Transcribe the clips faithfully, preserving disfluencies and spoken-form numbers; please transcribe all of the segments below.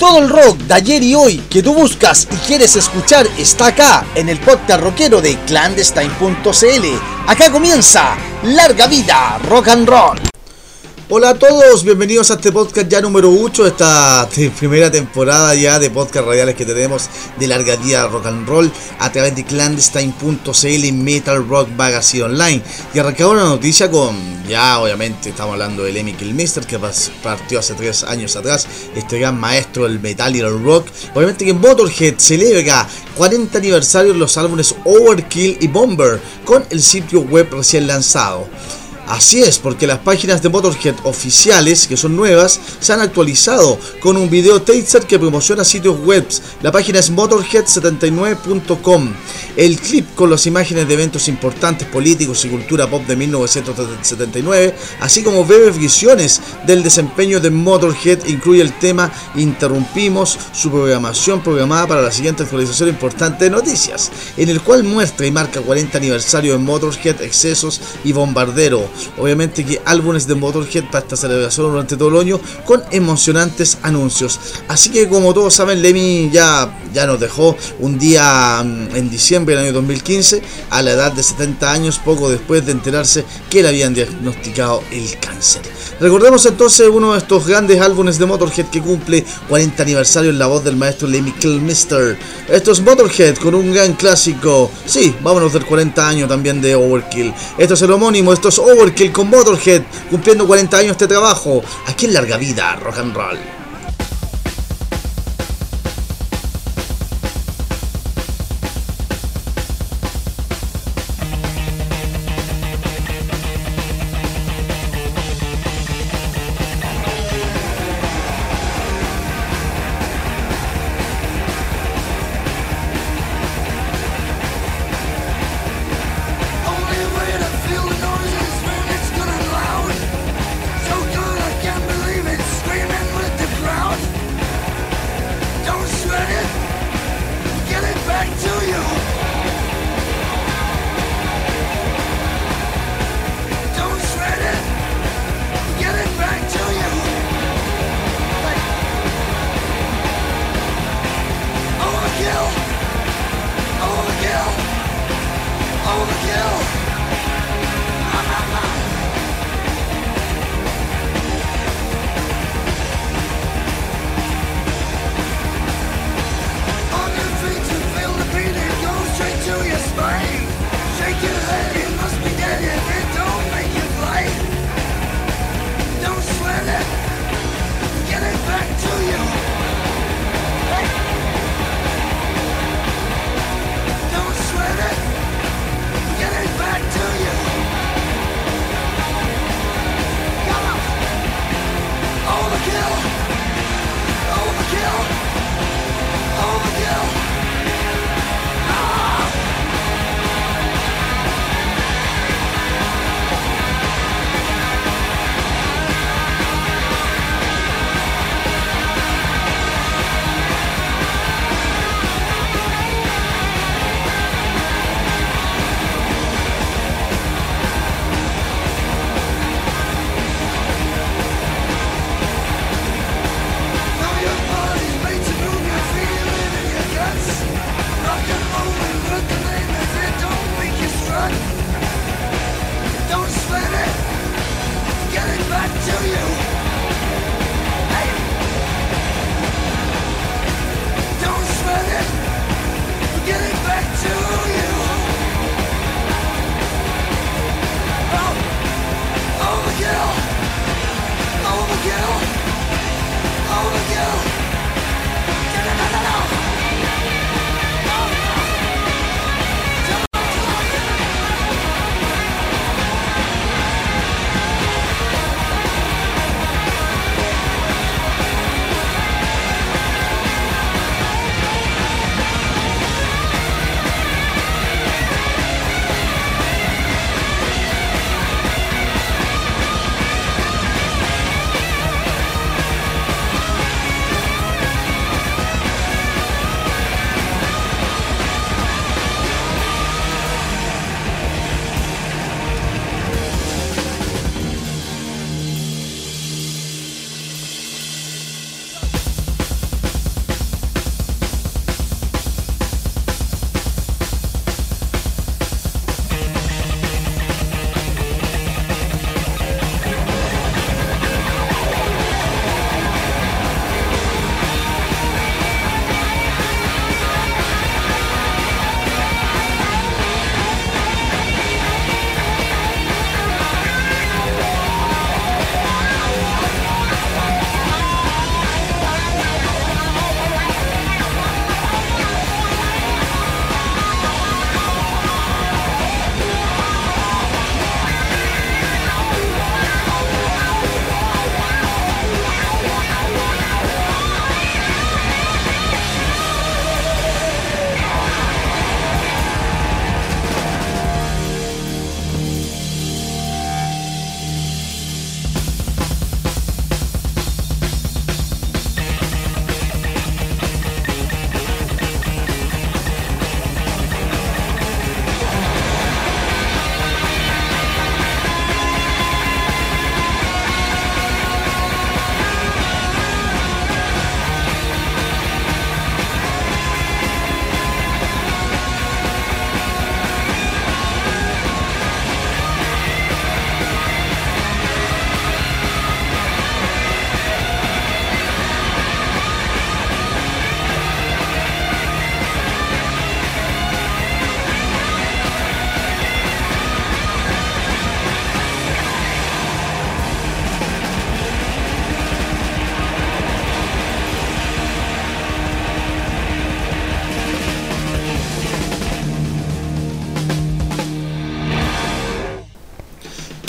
Todo el rock de ayer y hoy que tú buscas y quieres escuchar está acá en el podcast rockero de Clandestine punto c l. Acá comienza Larga Vida Rock and Roll. Hola a todos, bienvenidos a este podcast ya número ocho, esta primera temporada ya de podcast radiales que tenemos de Larga Vida Rock and Roll a través de Clandestine punto c l Metal Rock Magazine Online. Y arrancamos una noticia con, ya obviamente estamos hablando de Lemmy Kilmister, que partió hace tres años atrás, este gran maestro del metal y el rock. Obviamente que Motorhead celebra cuarenta aniversario de los álbumes Overkill y Bomber con el sitio web recién lanzado. Así es, porque las páginas de Motorhead oficiales, que son nuevas, se han actualizado con un video teaser que promociona sitios web. La página es motorhead setenta y nueve punto com. El clip con las imágenes de eventos importantes, políticos y cultura pop de mil novecientos setenta y nueve, así como breves visiones del desempeño de Motorhead, incluye el tema "Interrumpimos su programación programada para la siguiente actualización importante de noticias", en el cual muestra y marca cuarenta aniversario de Motorhead, excesos y bombardero. Obviamente que álbumes de Motorhead para esta celebración durante todo el año con emocionantes anuncios. Así que como todos saben, Lemmy ya, ya nos dejó un día en diciembre del año dos mil quince a la edad de setenta años, poco después de enterarse que le habían diagnosticado el cáncer. Recordemos entonces uno de estos grandes álbumes de Motorhead que cumple cuarenta aniversario en la voz del maestro Lemmy Kilmister. Esto es Motorhead con un gran clásico. Sí, vámonos del cuarenta años también de Overkill. Esto es el homónimo, esto es Overkill con Motorhead cumpliendo cuarenta años de trabajo aquí en Larga Vida Rock and Roll. So good I can't believe it, screaming with the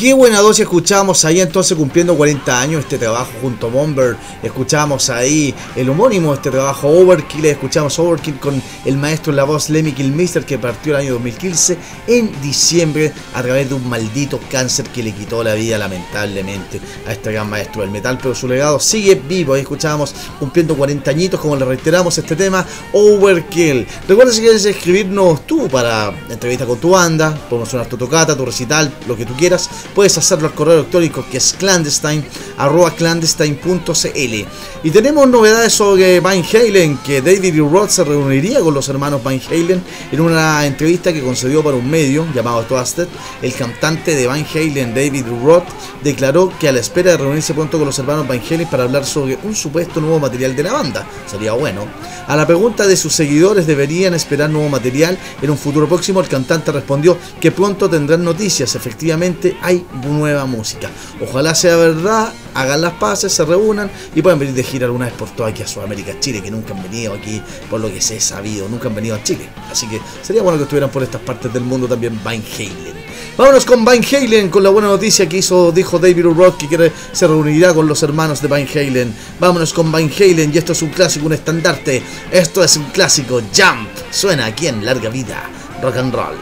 qué buena dosis escuchábamos ahí entonces cumpliendo cuarenta años este trabajo junto a Bomber. Escuchábamos ahí el homónimo, este trabajo Overkill. Escuchamos Overkill con el maestro en la voz Lemmy Kilmister, que partió el año dos mil quince en diciembre a través de un maldito cáncer que le quitó la vida lamentablemente a este gran maestro del metal, pero su legado sigue vivo. Ahí escuchábamos cumpliendo cuarenta añitos, como le reiteramos, este tema Overkill. Recuerda, si quieres escribirnos tú para entrevista con tu banda, podemos sonar tu tocata, tu recital, lo que tú quieras, puedes hacerlo al correo electrónico que es clandestine arroba clandestine punto cl. Y tenemos novedades sobre Van Halen, que David Lee Roth se reuniría con los hermanos Van Halen en una entrevista que concedió para un medio llamado Twisted. El cantante de Van Halen, David Lee Roth, declaró que a la espera de reunirse pronto con los hermanos Van Halen para hablar sobre un supuesto nuevo material de la banda. Sería bueno. A la pregunta de sus seguidores, ¿deberían esperar nuevo material en un futuro próximo?, el cantante respondió que pronto tendrán noticias. Efectivamente hay nueva música, ojalá sea verdad, hagan las paces, se reúnan y puedan venir de gira alguna vez por toda aquí a Sudamérica, Chile, que nunca han venido aquí, por lo que se ha sabido, nunca han venido a Chile, así que sería bueno que estuvieran por estas partes del mundo también Van Halen. Vámonos con Van Halen, con la buena noticia que hizo, dijo David Lee Roth, que quiere, se reunirá con los hermanos de Van Halen. Vámonos con Van Halen, y esto es un clásico, un estandarte, esto es un clásico, Jump, suena aquí en Larga Vida Rock and Roll.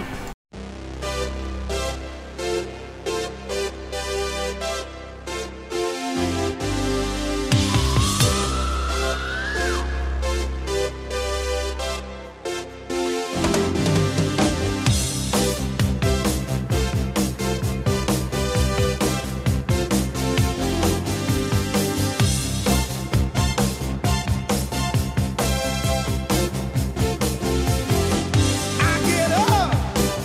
I get up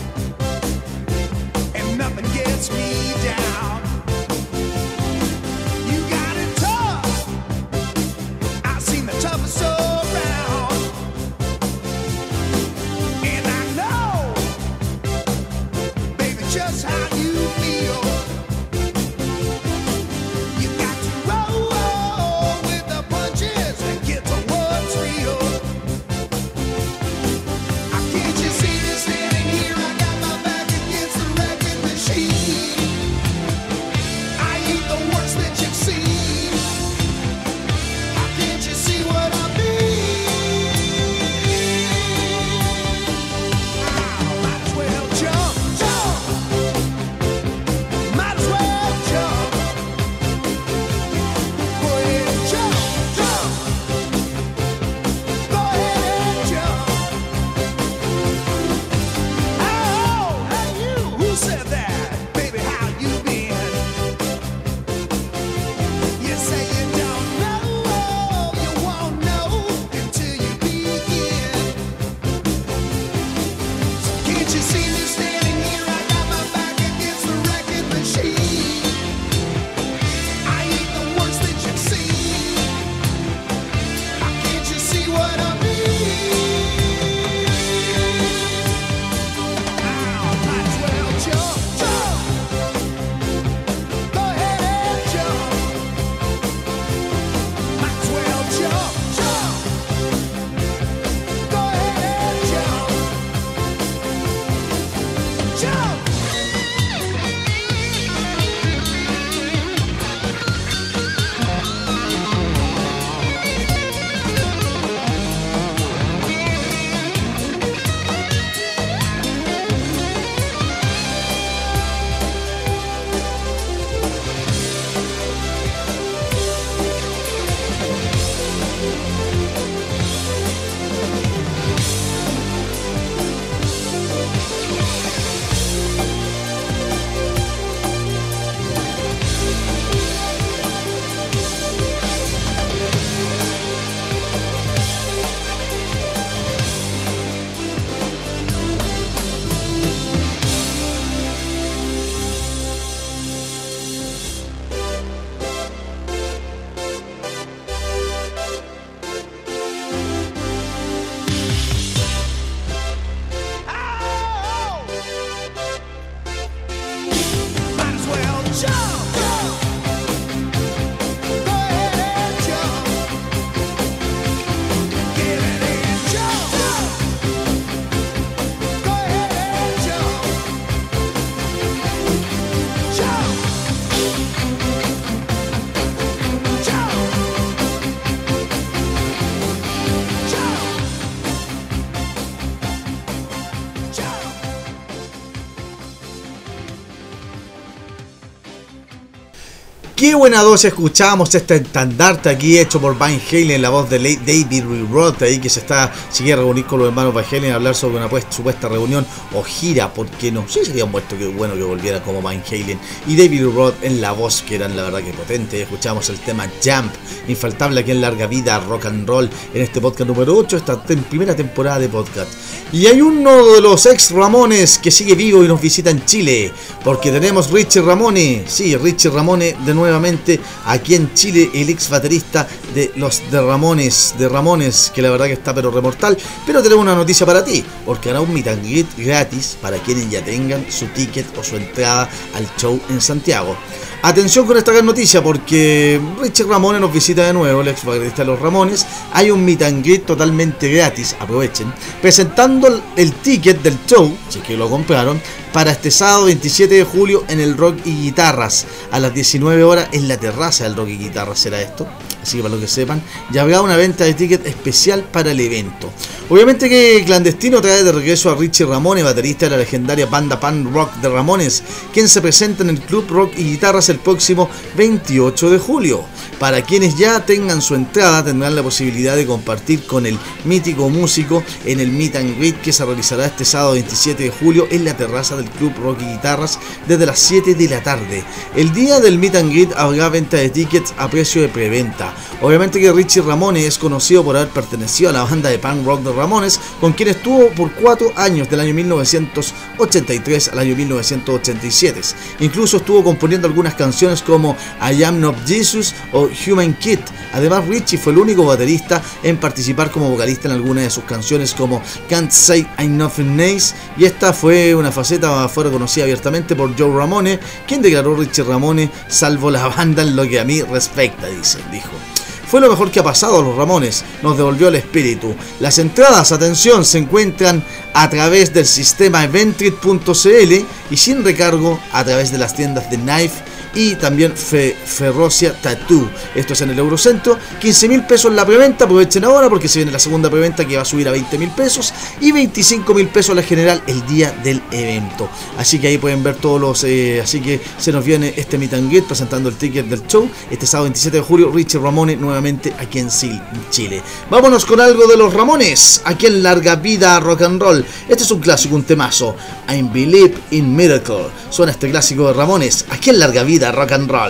Qué buena dosis escuchamos este estandarte aquí hecho por Van Halen, la voz de David Lee Roth, ahí que se está sigue a reunir con los hermanos Van Halen a hablar sobre una pues, supuesta reunión o gira, porque no sé si sería muerto que bueno que volviera como Van Halen y David Lee Roth en la voz, que eran la verdad que potente. Escuchamos el tema Jump, infaltable aquí en Larga Vida Rock and Roll, en este podcast número ocho, esta tem primera temporada de podcast. Y hay uno de los ex Ramones que sigue vivo y nos visita en Chile, porque tenemos Richie Ramone, sí, Richie Ramone de nuevo nuevamente aquí en Chile, el ex baterista de los de Ramones, de Ramones, que la verdad que está pero remortal. Pero tenemos una noticia para ti, porque hará un meet and greet gratis para quienes ya tengan su ticket o su entrada al show en Santiago. Atención con esta gran noticia, porque Richie Ramone nos visita de nuevo, el ex baterista de los Ramones. Hay un meet and greet totalmente gratis, aprovechen, presentando el, el ticket del show, si es que lo compraron, para este sábado veintisiete de julio en el Rock y Guitarras a las diecinueve horas en la terraza del Rock y Guitarras será esto, así que para los que sepan, ya habrá una venta de ticket especial para el evento. Obviamente que Clandestino trae de regreso a Richie Ramone, baterista de la legendaria banda punk rock de Ramones, quien se presenta en el Club Rock y Guitarras el próximo veintiocho de julio. Para quienes ya tengan su entrada tendrán la posibilidad de compartir con el mítico músico en el meet and greet que se realizará este sábado veintisiete de julio en la terraza del Club Rock y Guitarras desde las siete de la tarde. El día del meet and greet habrá venta de tickets a precio de preventa. Obviamente que Richie Ramone es conocido por haber pertenecido a la banda de punk rock de Ramones, con quien estuvo por cuatro años, del año mil novecientos ochenta y tres al año mil novecientos ochenta y siete. Incluso estuvo componiendo algunas canciones como I Am Not Jesus o Human Kid. Además, Richie fue el único baterista en participar como vocalista en algunas de sus canciones como Can't Say I'm Nothing Nice, y esta fue una faceta fue reconocida abiertamente por Joe Ramone, quien declaró Richie Ramone salvo la banda en lo que a mí respecta, dice, dijo. Fue lo mejor que ha pasado a los Ramones, nos devolvió el espíritu. Las entradas, atención, se encuentran a través del sistema eventrit punto c l y sin recargo a través de las tiendas de Knife y también Fe, Ferrocia Tattoo. Esto es en el Eurocentro. quince mil pesos la preventa, aprovechen ahora porque se viene la segunda preventa que va a subir a veinte mil pesos y veinticinco mil pesos la general el día del evento. Así que ahí pueden ver todos los... Eh, así que se nos viene este meet and greet presentando el ticket del show este sábado veintisiete de julio. Richie Ramone nuevamente aquí en Chile. Vámonos con algo de los Ramones aquí en Larga Vida Rock and Roll. Este es un clásico, un temazo. I Believe in Miracle. Suena este clásico de Ramones aquí en Larga Vida Rock and Roll.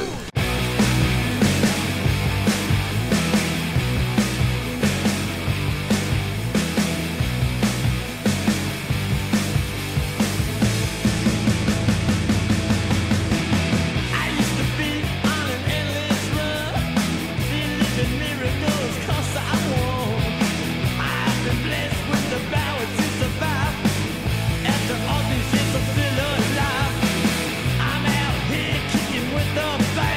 With the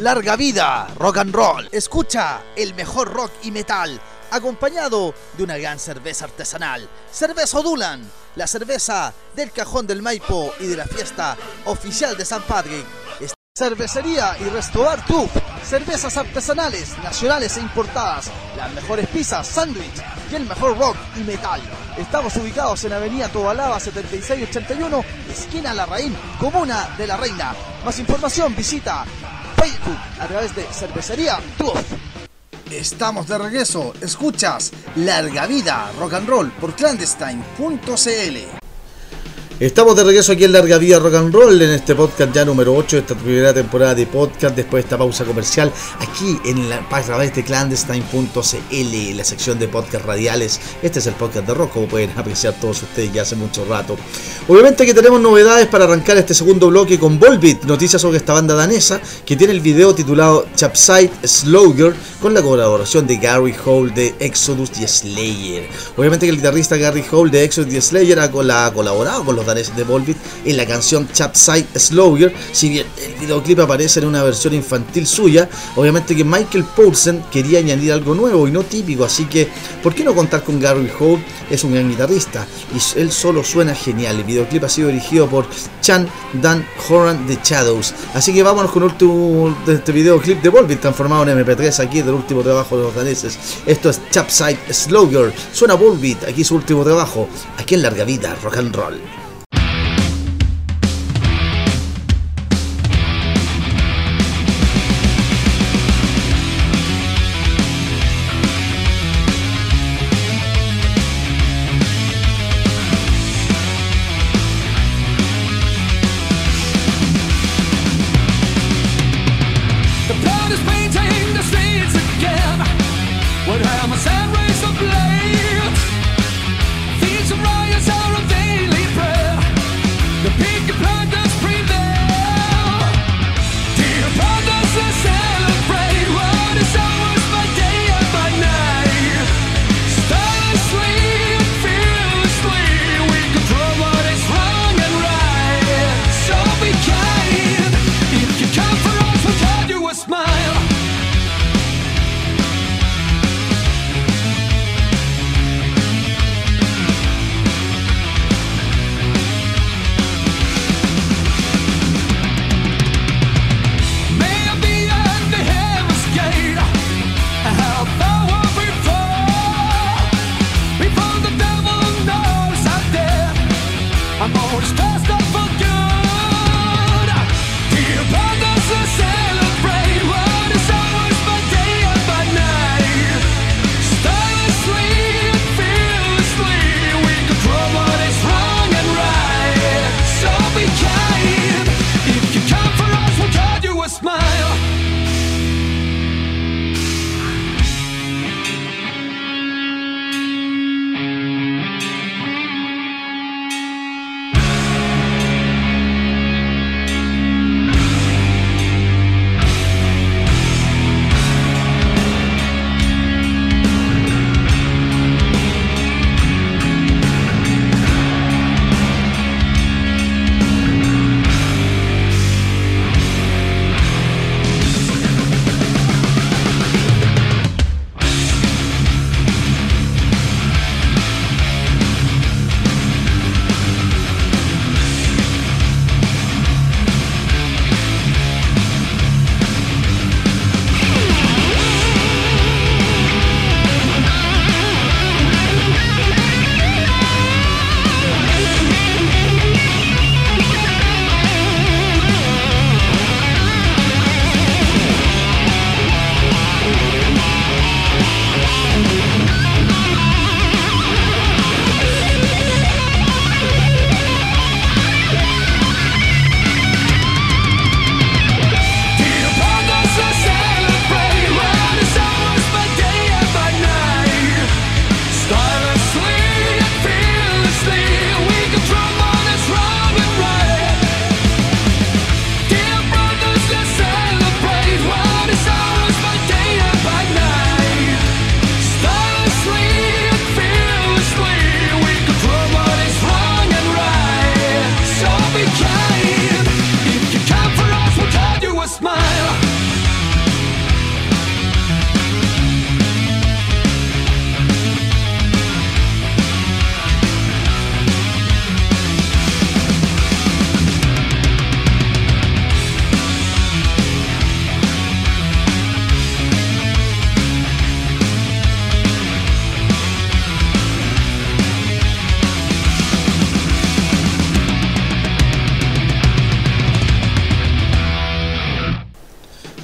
larga vida, rock and roll. Escucha el mejor rock y metal, acompañado de una gran cerveza artesanal. Cerveza Odulan, la cerveza del Cajón del Maipo y de la fiesta oficial de San Patrick. Cervecería y Restaurant Club, cervezas artesanales, nacionales e importadas, las mejores pizzas, sándwich y el mejor rock y metal. Estamos ubicados en Avenida Tobalaba setenta y seis ochenta y uno, esquina Larraín, Comuna de la Reina. Más información visita Facebook a través de Cervecería Club. Estamos de regreso, escuchas Larga Vida Rock and Roll por clandestine punto c l. Estamos de regreso aquí en Larga Vida Rock and Roll, en este podcast ya número ocho de esta primera temporada de podcast, después de esta pausa comercial, aquí en la página de clandestine punto c l, la sección de podcast radiales. Este es el podcast de rock, como pueden apreciar todos ustedes ya hace mucho rato. Obviamente que tenemos novedades para arrancar este segundo bloque con Volbeat, noticias sobre esta banda danesa que tiene el video titulado Chapside Slower con la colaboración de Gary Hole de Exodus y Slayer. Obviamente que el guitarrista Gary Hole de Exodus y Slayer ha colaborado con los de Volbeat en la canción Chapside Slower, si bien el videoclip aparece en una versión infantil suya. Obviamente que Michael Poulsen quería añadir algo nuevo y no típico, así que ¿por qué no contar con Gary Hole? Es un gran guitarrista y él solo suena genial. El videoclip ha sido dirigido por Chan Dan Horan de Shadows, así que vámonos con el último de este videoclip de Volbeat transformado en eme pe tres, aquí del último trabajo de los daneses. Esto es Chapside Slower, suena Volbeat, aquí su último trabajo, aquí en Larga Vida Rock and Roll. Sad race of blades, feeds and riots are a daily prey.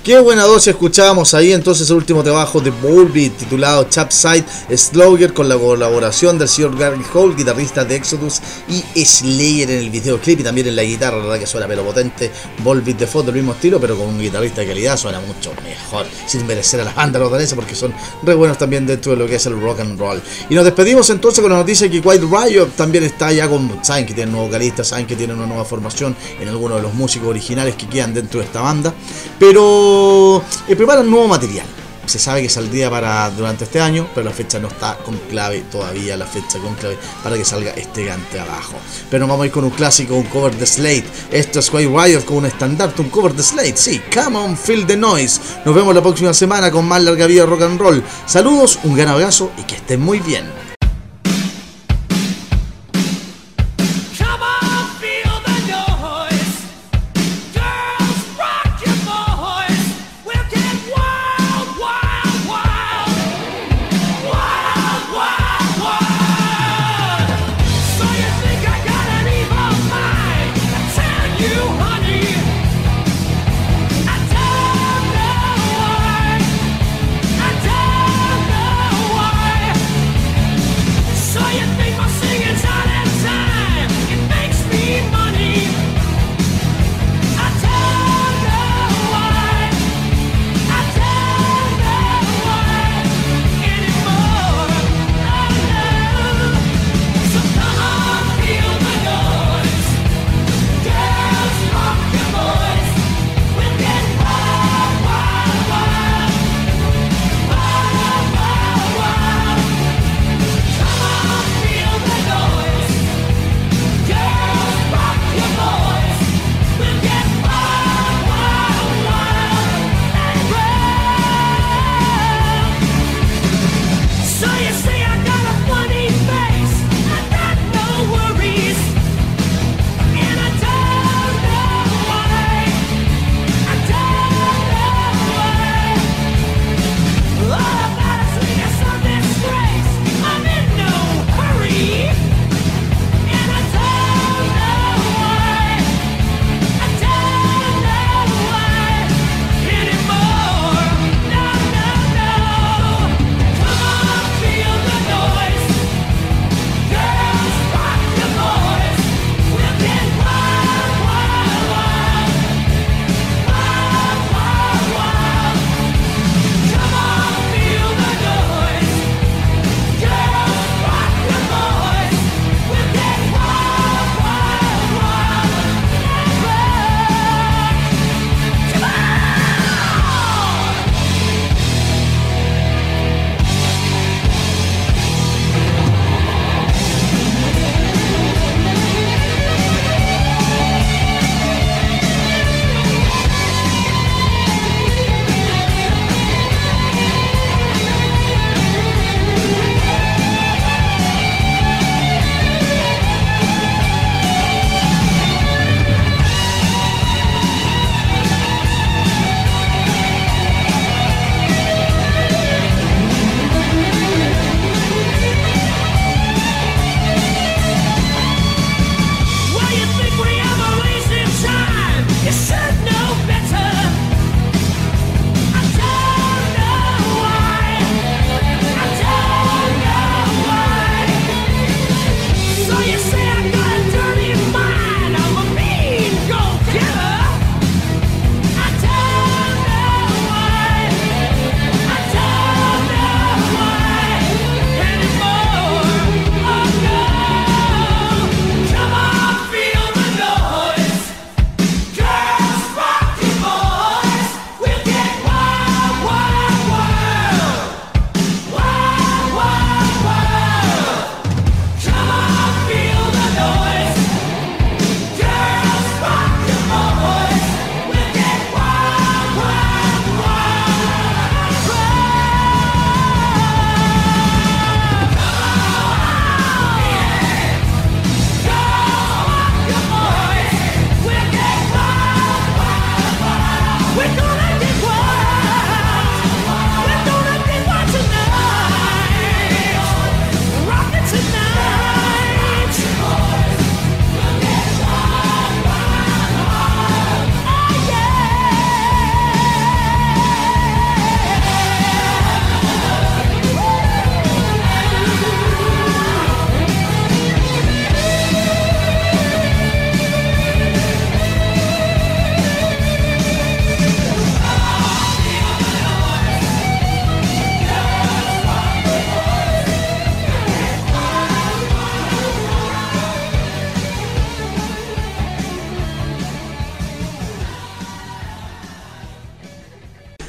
Qué buena dosis escuchábamos ahí entonces el último trabajo de Volbeat titulado Chapside Slogger, con la colaboración del señor Gary Holt, guitarrista de Exodus y Slayer en el videoclip y también en la guitarra. La verdad que suena pero potente. Volbeat de fondo del mismo estilo, pero con un guitarrista de calidad suena mucho mejor, sin merecer a la banda rotanesa, porque son re buenos también dentro de lo que es el rock and roll. Y nos despedimos entonces con la noticia que Quiet Riot también está ya con, saben que tienen nuevo vocalista, saben que tienen una nueva formación en algunos de los músicos originales que quedan dentro de esta banda, pero eh, preparan nuevo material. Se sabe que saldría para durante este año, pero la fecha no está con clave todavía, la fecha con clave para que salga este gran trabajo. Pero nos vamos a ir con un clásico, un cover de Slade. Esto es Quiet Riot con un estandarte, un cover de Slade. Sí, Come On, Feel the Noise. Nos vemos la próxima semana con más Larga Vida Rock and Roll. Saludos, un gran abrazo y que estén muy bien.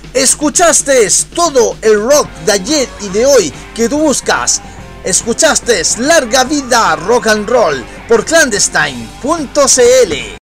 Escuchaste todo el rock de ayer y de hoy que tú buscas. Escuchaste Larga Vida Rock and Roll por clandestine punto c l.